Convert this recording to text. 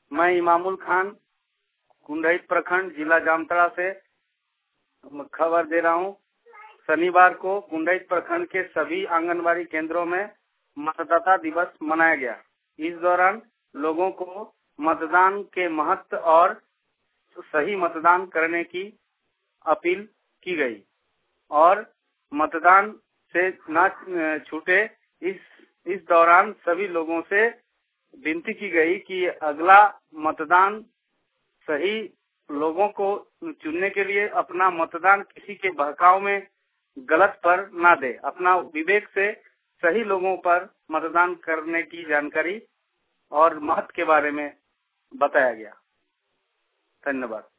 मैं इमामुल खान कुंडहित प्रखंड जिला जामताड़ा से खबर दे रहा हूँ। शनिवार को कुंडहित प्रखंड के सभी आंगनबाड़ी केंद्रों में मतदाता दिवस मनाया गया। इस दौरान लोगों को मतदान के महत्व और सही मतदान करने की अपील की गई और मतदान से न छूटे। इस दौरान सभी लोगों से विनती की गई कि अगला मतदान सही लोगों को चुनने के लिए अपना मतदान किसी के बहकाव में गलत पर ना दे। अपना विवेक से सही लोगों पर मतदान करने की जानकारी और महत्व के बारे में बताया गया। धन्यवाद।